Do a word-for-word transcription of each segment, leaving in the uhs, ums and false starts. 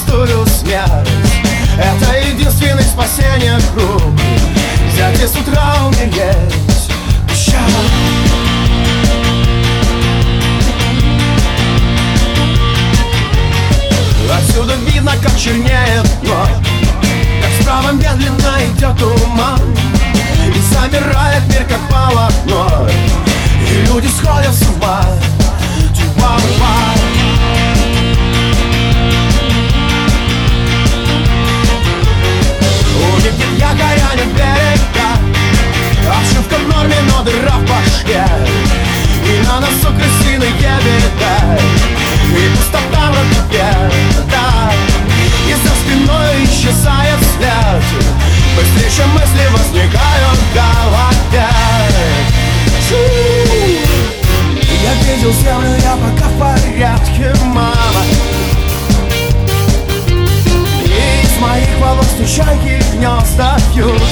простую смерть. Это единственный спасение круг, где с утра умереть душа. Отсюда видно, как чернеет ночь, как справа медленно идет туман, и замирает мир, как полотно, и люди сходят с ума. Увидит якоря не берега, ошибка в норме, но дыра в башке, и на носу крысиные беда, и пустота в рукаве, да. И за спиной исчезает след, быстрее, чем мысли возникают в голове. Я видел землю, я пока в порядке, мама. И из моих волос чайки гнезда вьют.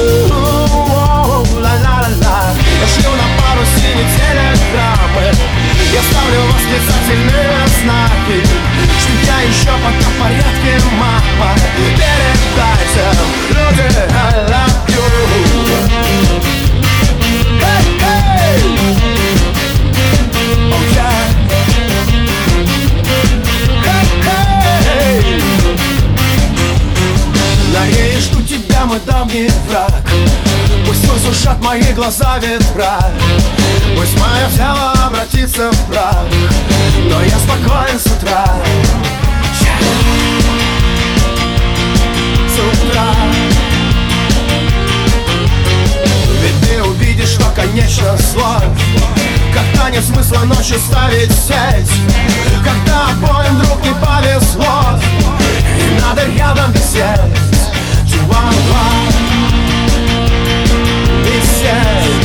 Ла-ла-ла-ла. Я шлю на парусине телеграммы, я ставлю восклицательные знаки, что я еще пока в порядке, мама. Передайте, люди, I love you. Hey, hey! Oh yeah. Hey, hey! На ней жду тебя, мой давний враг. Пусть высушат мои глаза ветра, пусть мое тело обратится в прах, но я спокоен с утра. С утра. Ведь ты увидишь, что конечно слов, когда нет смысла ночью ставить сеть, когда обоим вдруг не повезло, и надо рядом висеть. Чуа-ла, висеть.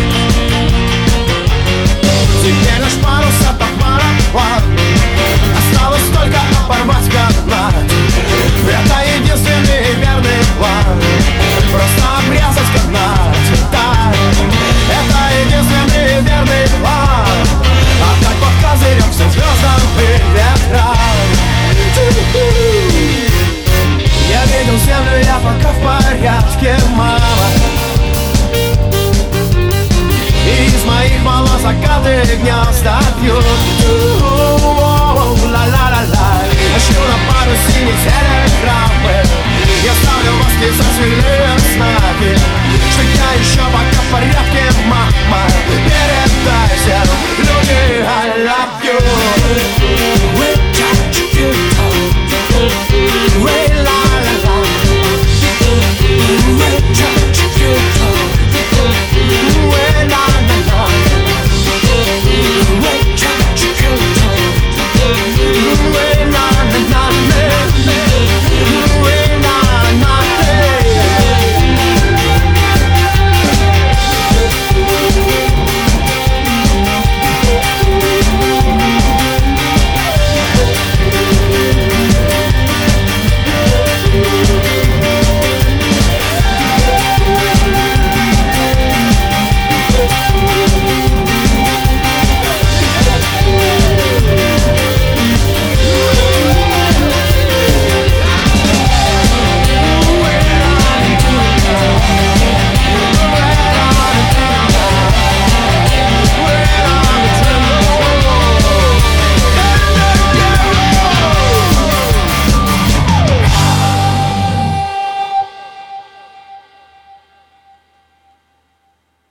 Теперь наш парус отопара план, осталось только оборвать канат. Это единственный верный план, просто обрезать канат. Да, это единственный верный план, отдать под козырек всем звездам и ветрам. Я видел землю, я пока в порядке, мама. И из моих волос закаты гнезда пьют. Ла-ла-ла-ла. Я шлю на парусине телеграммы, я ставлю восклицательные знаки, что я еще пока в порядке, мама. Передайте.